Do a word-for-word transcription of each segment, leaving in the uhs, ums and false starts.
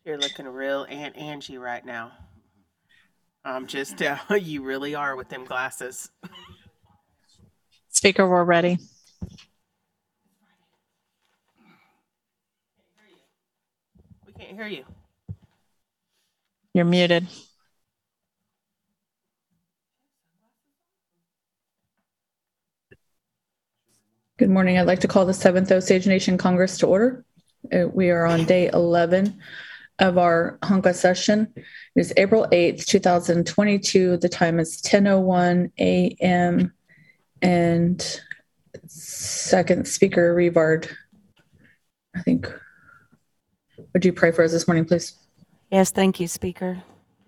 You're looking real Aunt Angie right now. I'm just, uh, you really are with them glasses. Speaker, we're ready. We can't hear you. You're muted. Good morning. I'd like to call the seventh Osage Nation Congress to order. Uh, We are on day eleven of our Hunka session. It is April eighth, two thousand twenty-two. The time is ten oh one a m And second speaker, Revard, I think. Would you pray for us this morning, please? Yes, thank you, Speaker.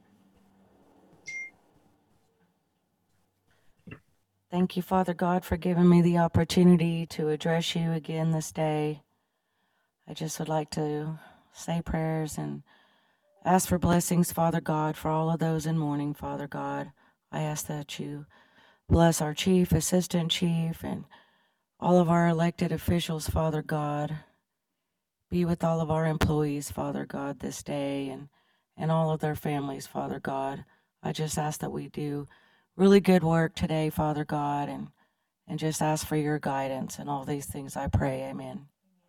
Thank you, Father God, for giving me the opportunity to address you again this day. I just would like to say prayers and ask for blessings, Father God, for all of those in mourning, Father God. I ask that you bless our chief, assistant chief, and all of our elected officials, Father God. Be with all of our employees, Father God, this day and, and all of their families, Father God. I just ask that we do really good work today, Father God, and, and just ask for your guidance and all these things I pray. Amen.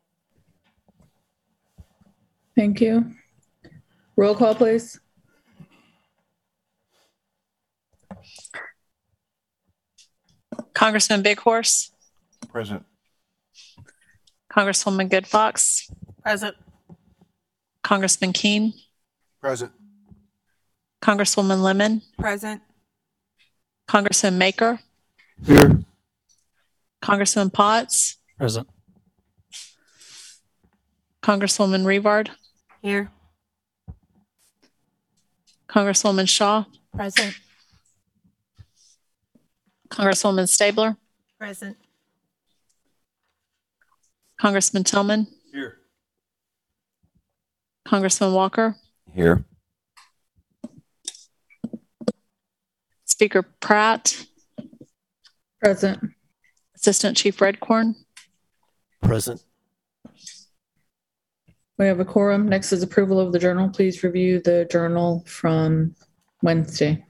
Thank you. Roll call, please. Congressman Big Horse, Present. Congresswoman Good Fox, Present. Congressman Keene, Present. Congresswoman Lemon, Present. Congressman Maker, Here. Congressman Potts, Present. Congresswoman Revard, Here. Congresswoman Shaw, Present. Congresswoman Stabler, Present. Congressman Tillman, Here. Congressman Walker, Here. Speaker Pratt, Present. Assistant Chief Redcorn. Present. We have a quorum. Next is approval of the journal. Please review the journal from Wednesday.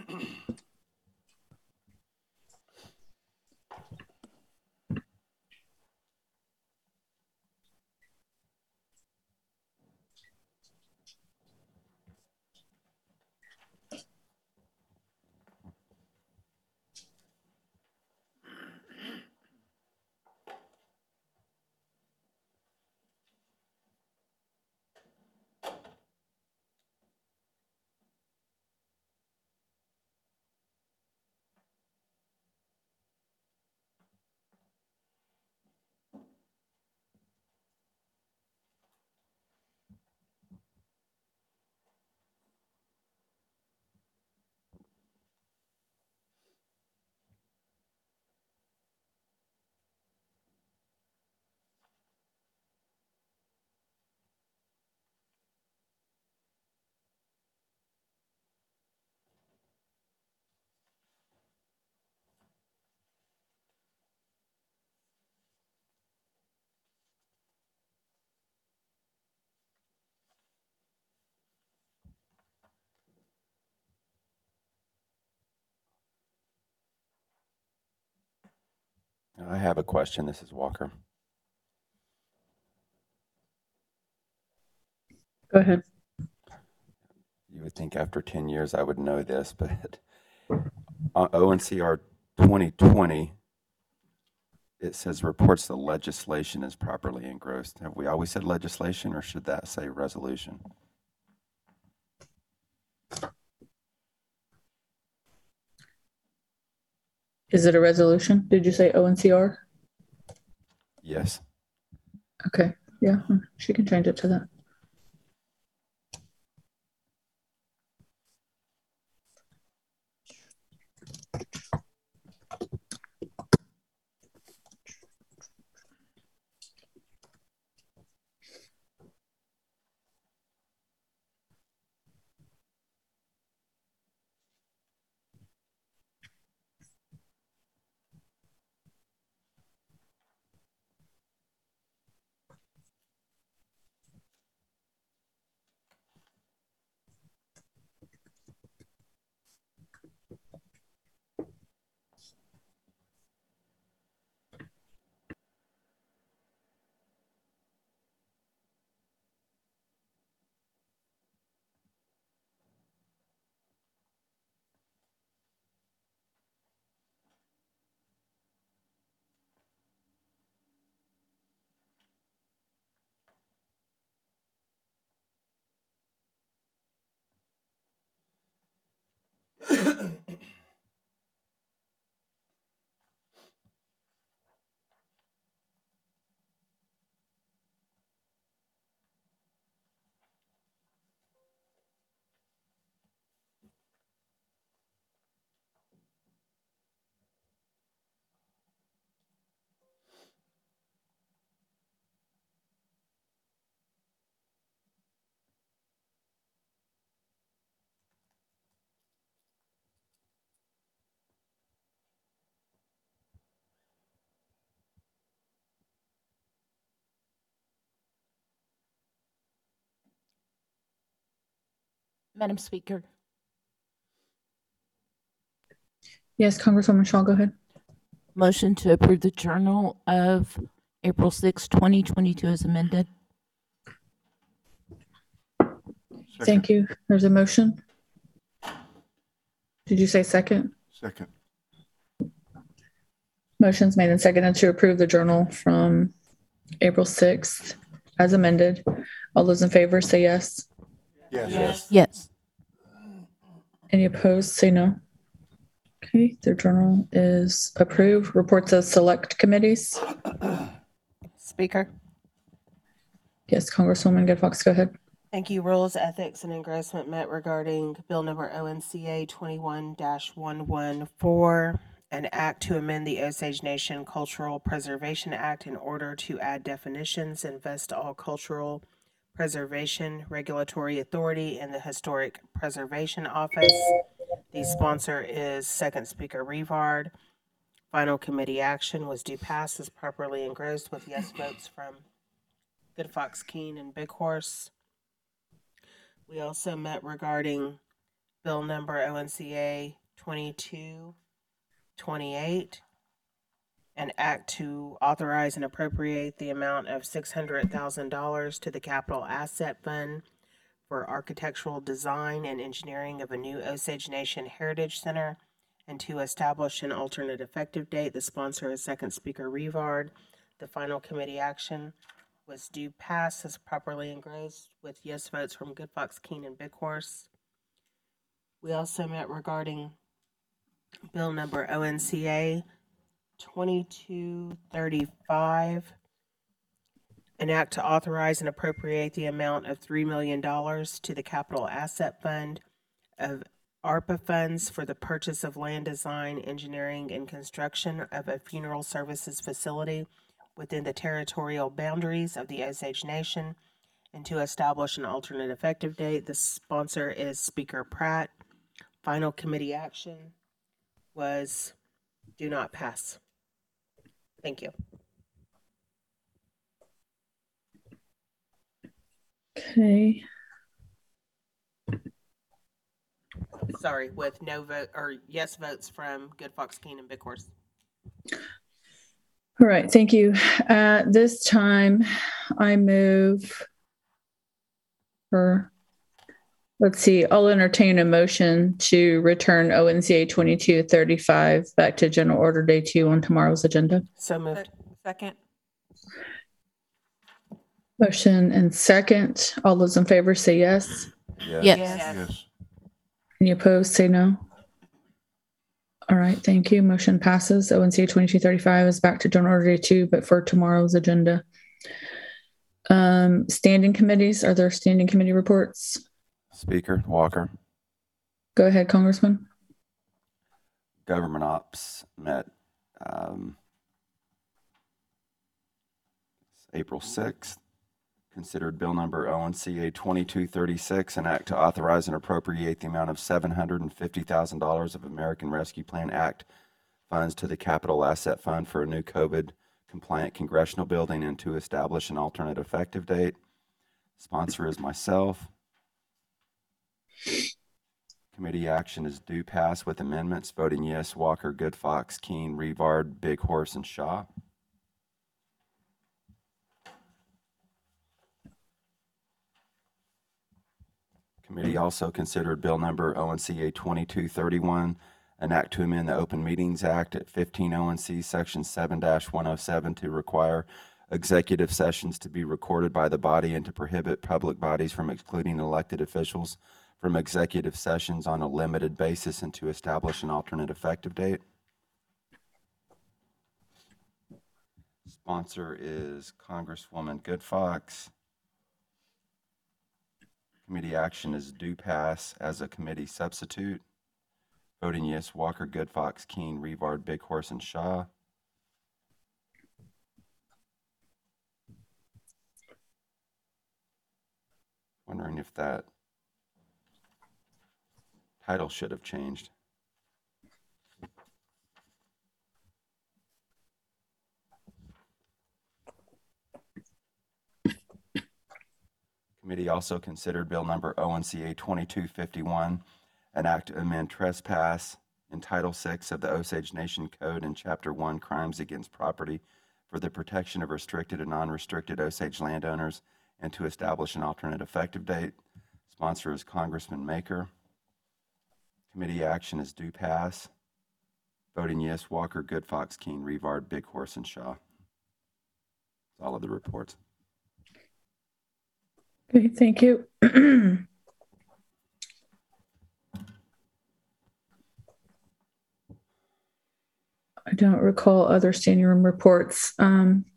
I have a question. This is Walker. Go ahead. You would think after ten years I would know this, but on O N C R twenty twenty, it says reports the legislation is properly engrossed. Have we always said legislation, or should that say resolution? Is it a resolution? Did you say O N C R? Yes. Okay. Yeah, she can change it to that. Madam Speaker, Yes, Congresswoman Shaw, go ahead. motion to approve the Journal of April sixth, twenty twenty-two as amended. Thank you. There's a motion. Did you say second? Second. Motion's made and seconded to approve the journal from April sixth as amended. All those in favor say yes. Yes. Yes. Any opposed, say no. Okay, the journal is approved. Reports of select committees. Speaker. Yes, Congresswoman Good Fox, go ahead. Thank you. Rules, Ethics, and Engrossment met regarding Bill Number O N C A twenty-one dash one one four, an act to amend the Osage Nation Cultural Preservation Act in order to add definitions and vest all cultural preservation regulatory authority in the Historic Preservation Office. The sponsor is Second Speaker Rivard. Final committee action was due pass as properly engrossed with yes votes from Good Fox, Keene, and Big Horse. We also met regarding Bill Number O N C A twenty-two twenty-eight, an act to authorize and appropriate the amount of six hundred thousand dollars to the Capital Asset Fund for architectural design and engineering of a new Osage Nation Heritage Center and to establish an alternate effective date. The sponsor is Second Speaker Rivard. The final committee action was due pass as properly engrossed with yes votes from Good Fox, Keene, and Big Horse. We also met regarding Bill Number O N C A twenty-two thirty-five, an act to authorize and appropriate the amount of three million dollars to the Capital Asset Fund of ARPA funds for the purchase of land design, engineering, and construction of a funeral services facility within the territorial boundaries of the Osage Nation and to establish an alternate effective date. The sponsor is Speaker Pratt. Final committee action was do not pass. Thank you. Okay, Sorry, with no vote or yes votes from Good Fox, Keene, and Big Horse. all right, thank you. At this time, I move for, let's see, I'll entertain a motion to return O N C A twenty-two thirty-five back to general order day two on tomorrow's agenda. So moved. Second. Motion and second. All those in favor say yes. Yes. Yes. Yes. Any opposed, say no. All right, thank you. Motion passes. O N C A twenty-two thirty-five is back to general order day two, but for tomorrow's agenda. Um, standing committees, are there standing committee reports? Speaker Walker, Go ahead, Congressman. Government Ops met um, April sixth. Considered Bill Number O N C A twenty-two thirty-six, an act to authorize and appropriate the amount of seven hundred fifty thousand dollars of American Rescue Plan Act funds to the Capital Asset Fund for a new COVID-compliant congressional building and to establish an alternate effective date. Sponsor is myself. Committee action is due pass with amendments. Voting yes, Walker, Good Fox, Keene, Rivard, Big Horse, and Shaw. Committee also considered Bill Number O N C A twenty-two thirty-one, an act to amend the Open Meetings Act at fifteen O N C Section seven dash one oh seven to require executive sessions to be recorded by the body and to prohibit public bodies from excluding elected officials from executive sessions on a limited basis and to establish an alternate effective date. Sponsor is Congresswoman Goodfox. Committee action is due pass as a committee substitute. Voting yes, Walker, Goodfox, Keene, Revard, Big Horse, and Shaw. Wondering if that title should have changed. Committee also considered bill number O N C A twenty-two fifty-one, an act to amend trespass in Title six of the Osage Nation Code in Chapter one, Crimes Against Property, for the protection of restricted and non-restricted Osage landowners and to establish an alternate effective date. Sponsor is Congressman Maker. Committee action is due pass. Voting yes, Walker, Goodfox, Keene, Revard, Big Horse, and Shaw. All of the reports. Okay, thank you. I don't recall other standing room reports. Um,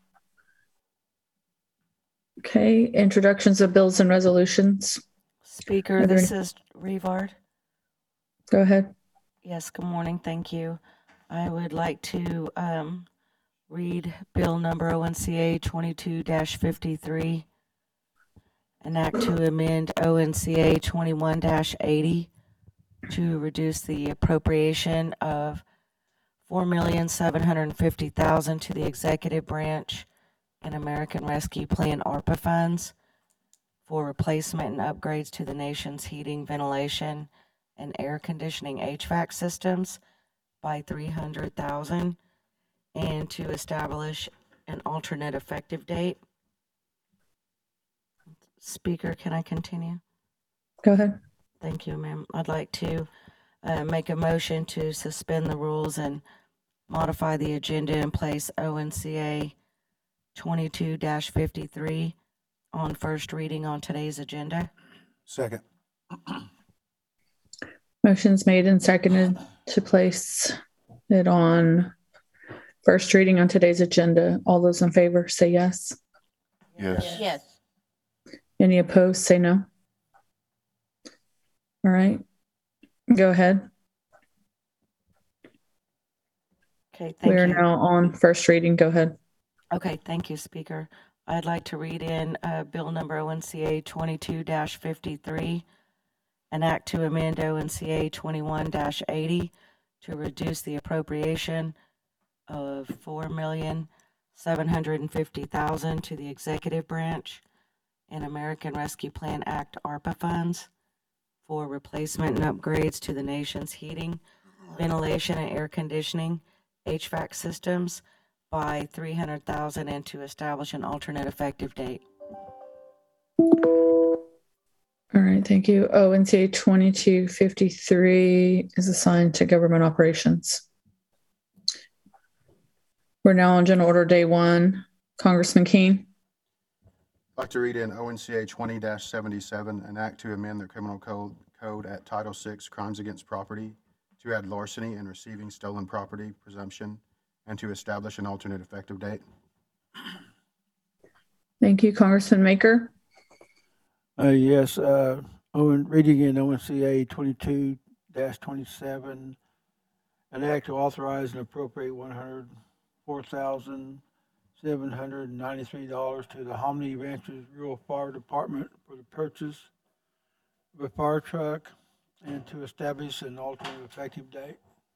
okay, introductions of bills and resolutions. Speaker, Are there this is Revard. Go ahead. Yes, good morning. Thank you. I would like to um, read bill number O N C A twenty-two fifty-three, an act to amend O N C A twenty-one eighty to reduce the appropriation of four million seven hundred fifty thousand dollars to the executive branch and American Rescue Plan ARPA funds for replacement and upgrades to the nation's heating, ventilation, and air conditioning H V A C systems by three hundred thousand dollars and to establish an alternate effective date. Speaker, can I continue? Go ahead. Thank you, ma'am. I'd like to uh, make a motion to suspend the rules and modify the agenda and place O N C A twenty-two fifty-three on first reading on today's agenda. Second. Motion's made and seconded to place it on first reading on today's agenda. All those in favor say yes. Yes. Yes. Any opposed say no. All right, go ahead. Okay, thank We are you. now on first reading. Go ahead. Okay, thank you, Speaker. I'd like to read in uh, bill number O N C A twenty-two fifty-three, an act to amend O N C A twenty-one eighty to reduce the appropriation of four million seven hundred fifty thousand dollars to the executive branch and American Rescue Plan Act ARPA funds for replacement and upgrades to the nation's heating, ventilation, and air conditioning H V A C systems by three hundred thousand dollars and to establish an alternate effective date. All right, thank you. O N C A twenty-two fifty-three is assigned to government operations. We're now on General Order Day One. Congressman Keene. I'd like to read in O N C A twenty seventy-seven, an act to amend the criminal code, code at Title six, Crimes Against Property, to add larceny and receiving stolen property presumption, and to establish an alternate effective date. Thank you, Congressman Maker. Uh, yes, uh, Owen, reading in O N C A twenty-two twenty-seven, an act to authorize and appropriate one hundred four thousand seven hundred ninety-three dollars to the Hominy Ranches Rural Fire Department for the purchase of a fire truck and to establish an alternate effective date.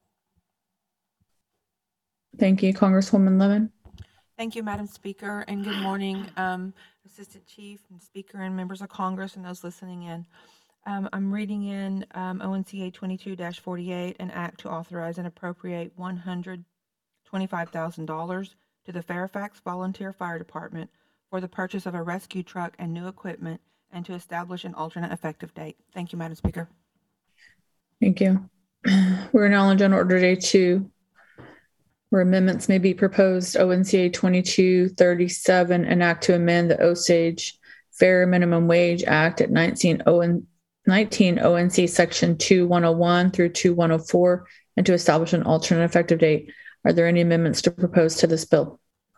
Thank you, Congresswoman Lemon. Thank you, Madam Speaker, and good morning, um, Assistant Chief and Speaker and members of Congress and those listening in. Um, I'm reading in um, O N C A twenty-two forty-eight, an act to authorize and appropriate one hundred twenty-five thousand dollars to the Fairfax Volunteer Fire Department for the purchase of a rescue truck and new equipment and to establish an alternate effective date. Thank you, Madam Speaker. Thank you. We're now on General Order Day Two, where amendments may be proposed. O N C A twenty-two thirty-seven, an act to amend the Osage Fair Minimum Wage Act at nineteen nineteen O N C Section two one oh one through two one oh four and to establish an alternate effective date. Are there any amendments to propose to this bill?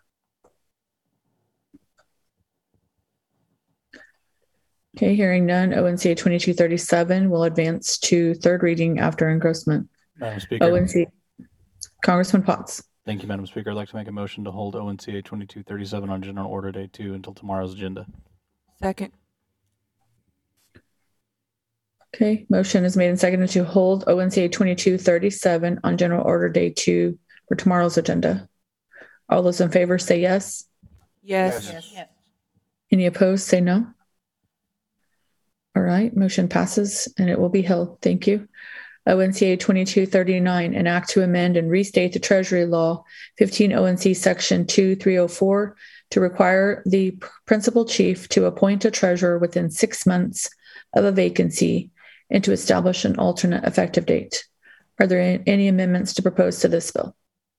Okay, hearing none, O N C A twenty-two thirty-seven will advance to third reading after engrossment. Madam Speaker. O N C, Congressman Potts. Thank you, Madam Speaker. I'd like to make a motion to hold O N C A twenty-two thirty-seven on General Order Day two until tomorrow's agenda. Second. Okay, motion is made and seconded to hold O N C A twenty-two thirty-seven on General Order Day two for tomorrow's agenda. All those in favor say yes. Yes. Yes. Any opposed say no. All right, motion passes and it will be held. Thank you. O N C A twenty-two thirty-nine, an act to amend and restate the Treasury Law fifteen O N C Section two three oh four to require the principal chief to appoint a treasurer within six months of a vacancy and to establish an alternate effective date. Are there any amendments to propose to this bill?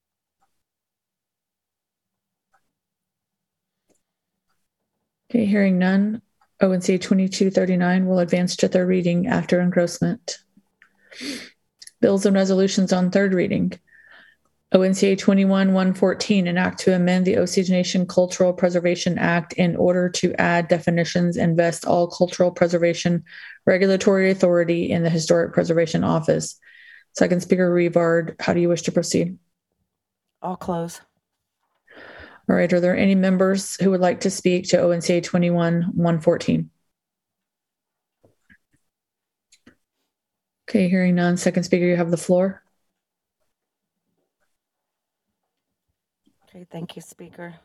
Okay, hearing none, O N C A twenty-two thirty-nine will advance to third reading after engrossment. Bills and resolutions on third reading. O N C A twenty-one one fourteen, an act to amend the Osage Nation Cultural Preservation Act in order to add definitions and vest all cultural preservation regulatory authority in the Historic Preservation Office. Second Speaker Rivard, how do you wish to proceed? I'll close. All right, are there any members who would like to speak to O N C A twenty-one one fourteen? Okay, hearing none. Second Speaker, you have the floor. Okay, thank you, Speaker.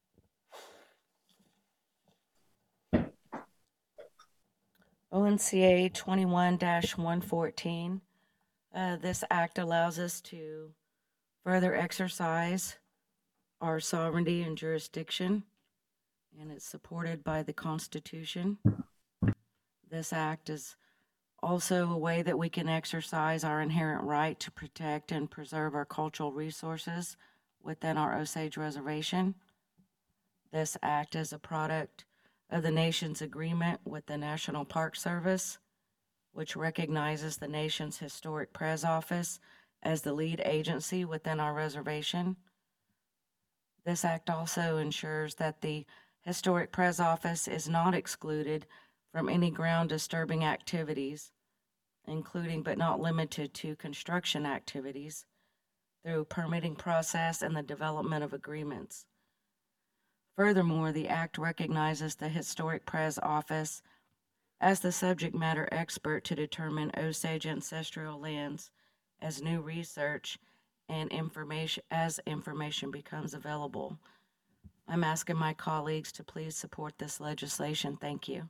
O N C A twenty-one one fourteen. Uh, this act allows us to further exercise our sovereignty and jurisdiction, and it's supported by the Constitution. This act is also a way that we can exercise our inherent right to protect and preserve our cultural resources within our Osage Reservation. This act is a product of the nation's agreement with the National Park Service, which recognizes the nation's Historic Pres Office as the lead agency within our reservation. This act also ensures that the Historic Pres Office is not excluded from any ground disturbing activities, including but not limited to construction activities, through permitting process and the development of agreements. Furthermore, the act recognizes the Historic Pres Office as the subject matter expert to determine Osage ancestral lands as new research and information as information becomes available. I'm asking my colleagues to please support this legislation. Thank you.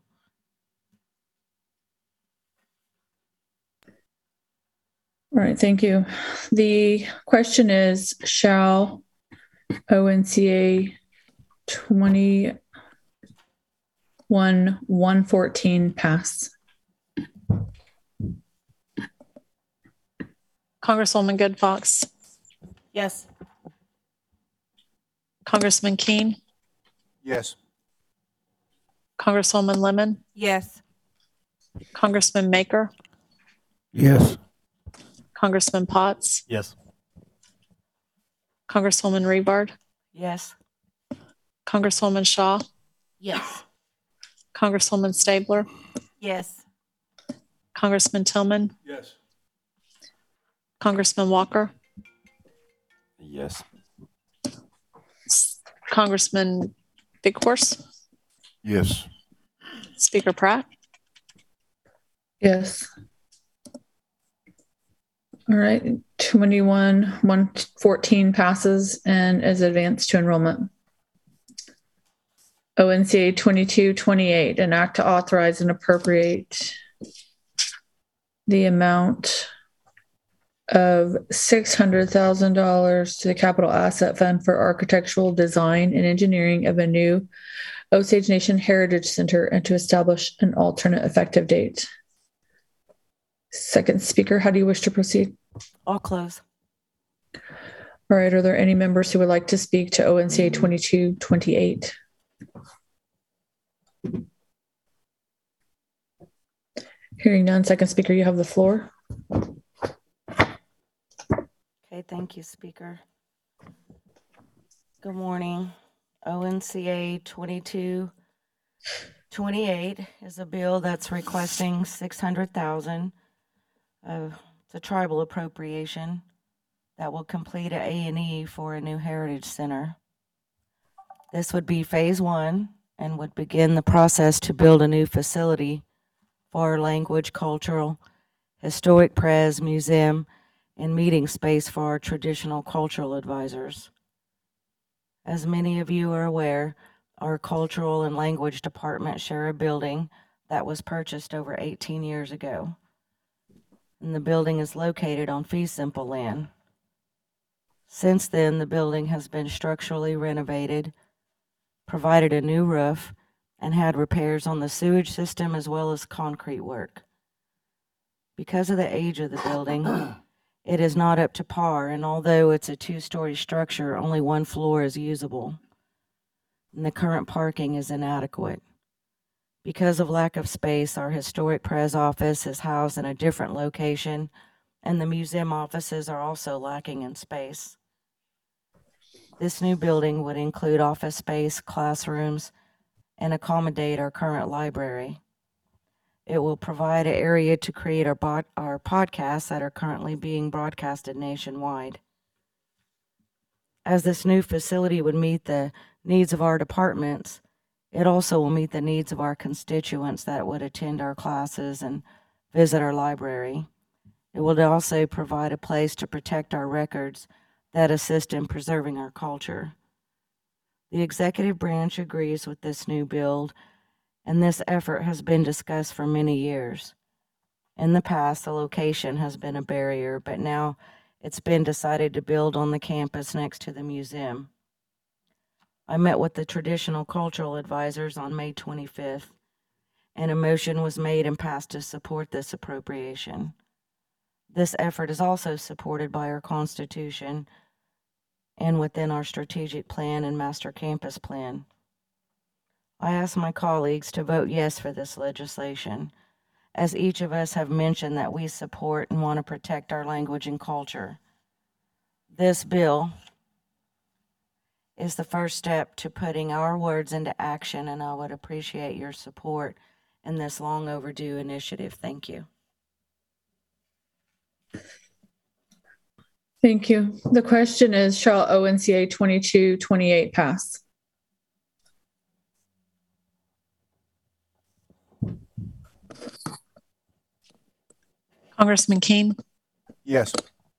All right, thank you. The question is, shall O N C A twenty-one one fourteen pass? Congresswoman Good Fox, Yes. Congressman Keene, Yes. Congresswoman Lemon, Yes. Congressman Maker, Yes. Congressman Potts, Yes. Congresswoman Rivard, Yes. Congresswoman Shaw, Yes. Congresswoman Stabler, Yes. Congressman Tillman, Yes. Congressman Walker, Yes. Congressman Big Horse, Yes. Speaker Pratt. Yes. All right, twenty-one one fourteen passes and is advanced to enrollment. O N C A twenty-two twenty-eight, an act to authorize and appropriate the amount of six hundred thousand dollars to the Capital Asset Fund for architectural design and engineering of a new Osage Nation Heritage Center and to establish an alternate effective date. Second Speaker, how do you wish to proceed? I'll close. All right, are there any members who would like to speak to O N C A twenty-two twenty-eight? Hearing none, second speaker, you have the floor. Okay, thank you, Speaker. Good morning. O N C A twenty-two twenty-eight is a bill that's requesting six hundred thousand dollars. Uh, it's a tribal appropriation that will complete a A and E for a new heritage center. This would be phase one and would begin the process to build a new facility for our language, cultural, historic pres, museum, and meeting space for our traditional cultural advisors. As many of you are aware, our cultural and language department share a building that was purchased over eighteen years ago. And the building is located on fee simple land. Since then, the building has been structurally renovated, provided a new roof, and had repairs on the sewage system as well as concrete work. Because of the age of the building, it is not up to par, and although it's a two-story structure, only one floor is usable, and the current parking is inadequate. Because of lack of space, our historic pres office is housed in a different location, and the museum offices are also lacking in space. This new building would include office space, classrooms, and accommodate our current library. It will provide an area to create our, bot, our podcasts that are currently being broadcasted nationwide. As this new facility would meet the needs of our departments, it also will meet the needs of our constituents that would attend our classes and visit our library. It will also provide a place to protect our records that assist in preserving our culture. The executive branch agrees with this new build, and this effort has been discussed for many years. In the past, the location has been a barrier, but now it's been decided to build on the campus next to the museum. I met with the traditional cultural advisors on May twenty-fifth, and a motion was made and passed to support this appropriation. This effort is also supported by our Constitution and within our strategic plan and master campus plan. I ask my colleagues to vote yes for this legislation, as each of us have mentioned that we support and want to protect our language and culture. This bill is the first step to putting our words into action, and I would appreciate your support in this long overdue initiative. Thank you. Thank you. The question is, shall O N C A twenty-two twenty-eight pass? Congressman King, Yes.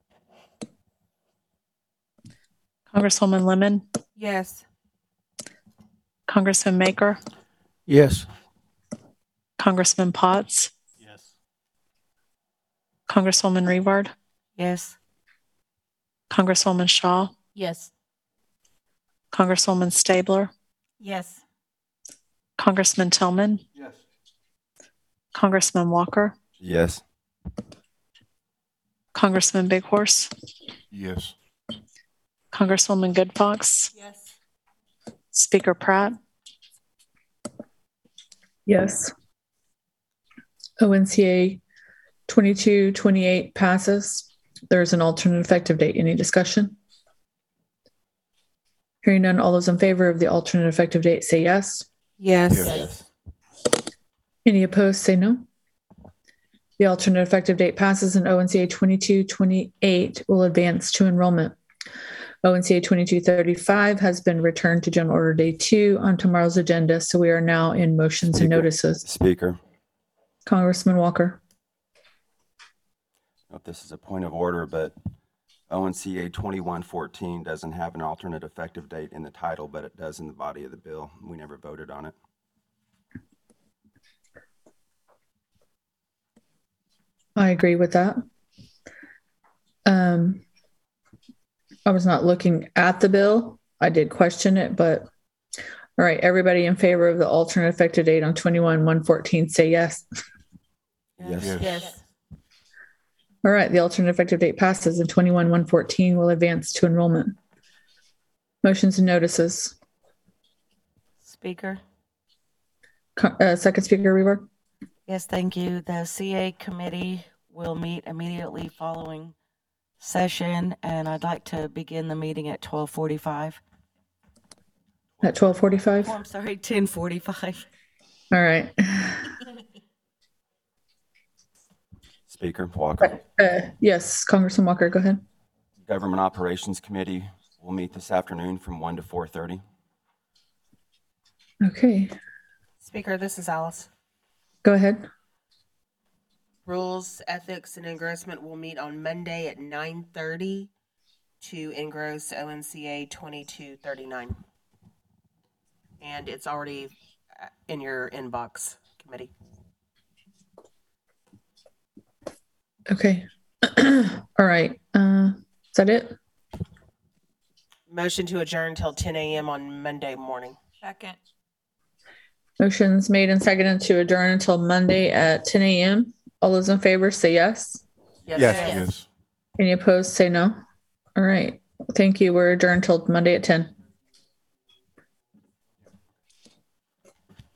Congresswoman Lemon, Yes. Congressman Maker, Yes. Congressman Potts, Yes. Congresswoman Reward, Yes. Congresswoman Shaw, Yes. Congresswoman Stabler, Yes. Congressman Tillman, Yes. Congressman Walker, Yes. Congressman Big Horse, Yes. Congresswoman Good Fox, Yes. Speaker Pratt, Yes. O N C A twenty-two twenty-eight passes. There's an alternate effective date. Any discussion? Hearing none, all those in favor of the alternate effective date say yes. Yes. Yes. Any opposed say no. The alternate effective date passes, and O N C A twenty-two twenty-eight will advance to enrollment. O N C A twenty-two thirty-five has been returned to General Order Day two on tomorrow's agenda, so we are now in motions and Speaker. notices. Speaker, Congressman Walker. I don't know if this is a point of order, but O N C A twenty-one fourteen doesn't have an alternate effective date in the title, but it does in the body of the bill. We never voted on it. I agree with that. Um, I was not looking at the bill. I did question it, but all right, everybody in favor of the alternate effective date on twenty-one one fourteen say yes. Yes. Yes. All right, the alternate effective date passes, and twenty-one one fourteen will advance to enrollment. Motions and notices. Speaker, Co- uh, second speaker, Reward. Yes, thank you. The C A committee will meet immediately following session, and I'd like to begin the meeting at twelve forty-five. At twelve forty-five? Oh, I'm sorry, ten forty-five. All right. Speaker Walker. Uh, yes, Congressman Walker, go ahead. Government Operations Committee will meet this afternoon from one to four thirty. Okay, Speaker, this is Alice. go ahead. Rules, Ethics, and Engrossment will meet on Monday at nine thirty to engross O N C A twenty-two thirty-nine. And it's already uh, in your inbox, committee. Okay. All right. Uh, is that it? Motion to adjourn until ten a.m. on Monday morning. Second. Motion's made and seconded to adjourn until Monday at ten a.m. All those in favor say yes. Yes. Yes. Any opposed say no. All right. Thank you. We're adjourned until Monday at ten.